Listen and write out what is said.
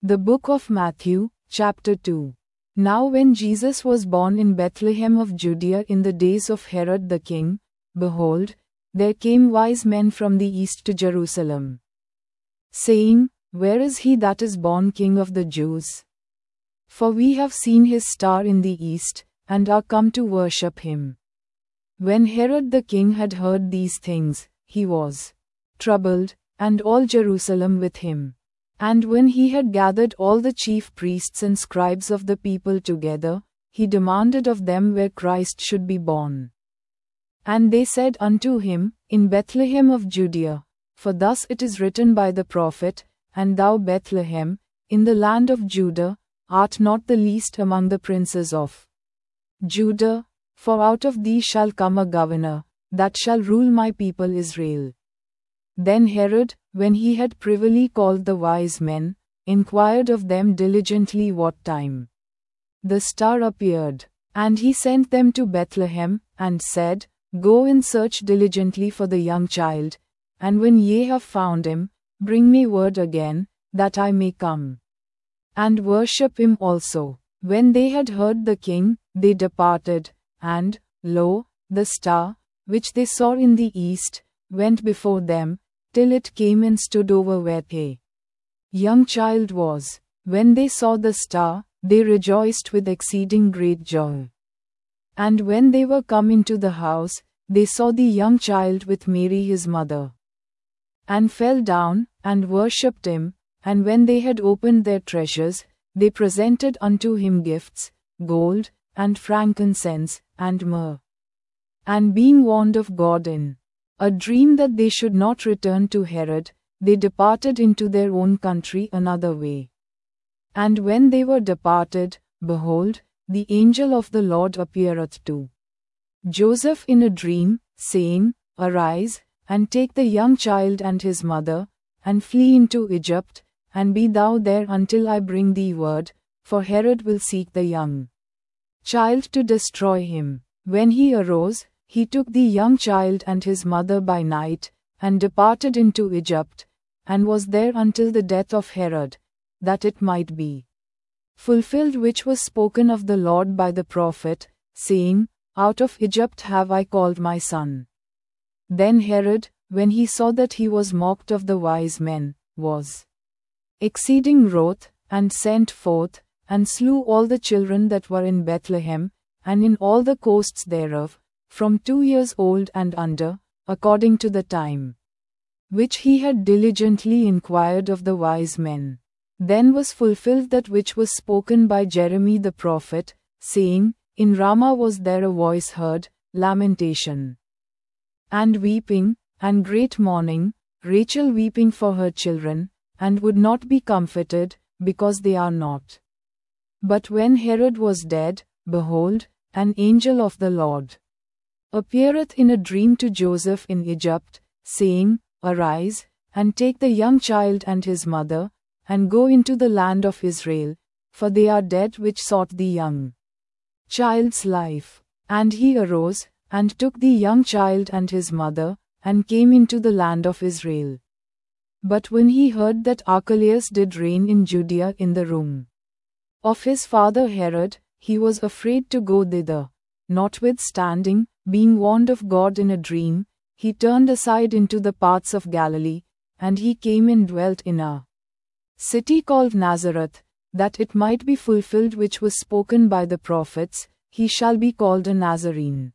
The Book of Matthew, chapter 2. Now when Jesus was born in Bethlehem of Judea in the days of Herod the king, behold, there came wise men from the east to Jerusalem, saying, Where is he that is born King of the Jews? For we have seen his star in the east, and are come to worship him. When Herod the king had heard these things, he was troubled, and all Jerusalem with him. And when he had gathered all the chief priests and scribes of the people together, he demanded of them where Christ should be born. And they said unto him, In Bethlehem of Judea. For thus it is written by the prophet, And thou Bethlehem, in the land of Judah, art not the least among the princes of Judah, for out of thee shall come a governor, that shall rule my people Israel. Then Herod, when he had privily called the wise men, inquired of them diligently what time the star appeared. And he sent them to Bethlehem, and said, Go and search diligently for the young child, and when ye have found him, bring me word again, that I may come and worship him also. When they had heard the king, they departed, and, lo, the star, which they saw in the east, went before them, till it came and stood over where the young child was. When they saw the star, they rejoiced with exceeding great joy. And when they were come into the house, they saw the young child with Mary his mother, and fell down, and worshipped him. And when they had opened their treasures, they presented unto him gifts, gold, and frankincense, and myrrh. And being warned of God in a dream that they should not return to Herod, they departed into their own country another way. And when they were departed, behold, the angel of the Lord appeareth to Joseph in a dream, saying, Arise, and take the young child and his mother, and flee into Egypt, and be thou there until I bring thee word, for Herod will seek the young child to destroy him. When he arose, he took the young child and his mother by night, and departed into Egypt, and was there until the death of Herod, that it might be fulfilled which was spoken of the Lord by the prophet, saying, Out of Egypt have I called my son. Then Herod, when he saw that he was mocked of the wise men, was exceeding wroth, and sent forth, and slew all the children that were in Bethlehem, and in all the coasts thereof, from 2 years old and under, according to the time which he had diligently inquired of the wise men. Then was fulfilled that which was spoken by Jeremy the prophet, saying, In Ramah was there a voice heard, lamentation and weeping, and great mourning, Rachel weeping for her children, and would not be comforted, because they are not. But when Herod was dead, behold, an angel of the Lord appeareth in a dream to Joseph in Egypt, saying, Arise, and take the young child and his mother, and go into the land of Israel, for they are dead which sought the young child's life. And he arose, and took the young child and his mother, and came into the land of Israel. But when he heard that Archelaus did reign in Judea in the room of his father Herod, he was afraid to go thither. Notwithstanding, being warned of God in a dream, he turned aside into the parts of Galilee, and he came and dwelt in a city called Nazareth, that it might be fulfilled which was spoken by the prophets, He shall be called a Nazarene.